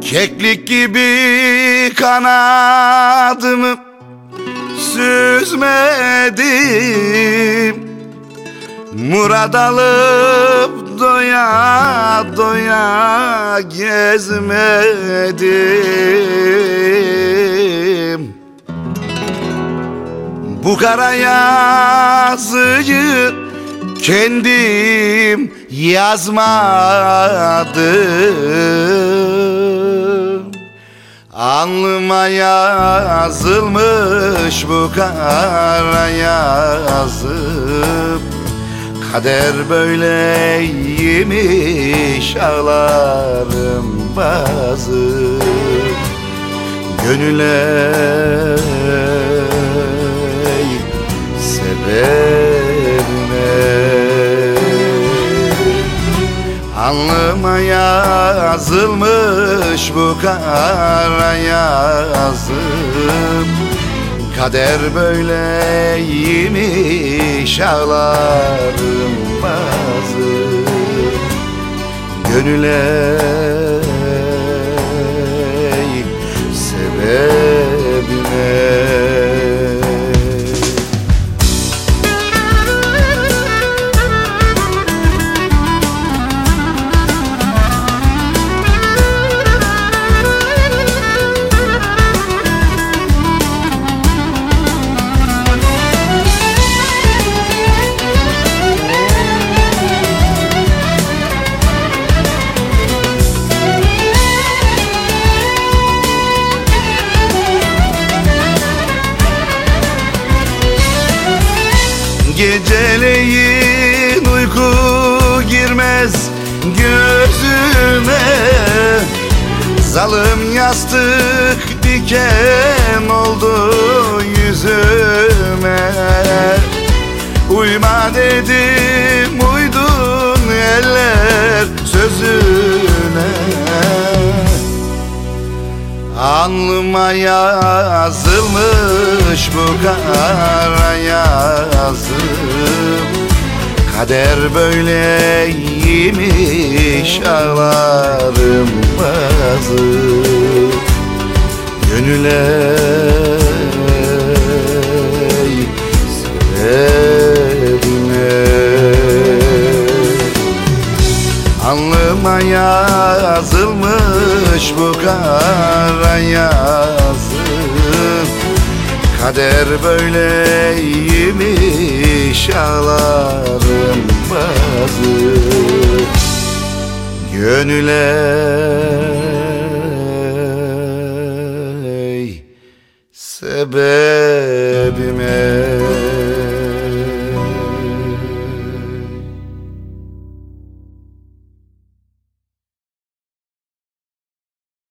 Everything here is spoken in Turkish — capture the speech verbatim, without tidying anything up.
Keklik gibi kanadımı süzmedim, murad alıp doya doya gezmedim. Bu kara yazıyı kendim yazmadım. Alnıma yazılmış bu kara yazım. Kader böyleymiş ağlarım bazı. Gönüle sebebime, alnıma yazılmış bu kara yazım. Kader böyleymiş ağlarım bazı. Gönüle sebebime. Geceleyin uyku girmez gözüme, zalim yastık diken oldu yüzüme. Uyma dedim, uydun eller sözüne. Alnıma yazılmış bu kara yazım. Kader böyleymiş ağlarım bazı. Gönüle sebebime, alnıma yazılmış bu kara yazım. Kader böyleymiş ağlarım bazı. Gönüle sebebime.